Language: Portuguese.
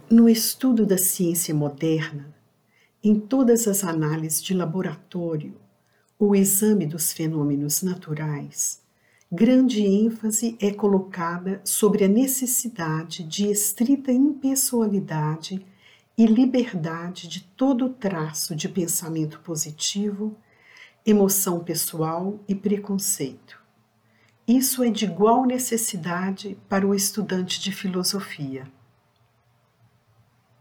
No estudo da ciência moderna, em todas as análises de laboratório, o exame dos fenômenos naturais, grande ênfase é colocada sobre a necessidade de estrita impessoalidade e liberdade de todo traço de pensamento positivo, emoção pessoal e preconceito. Isso é de igual necessidade para o estudante de filosofia.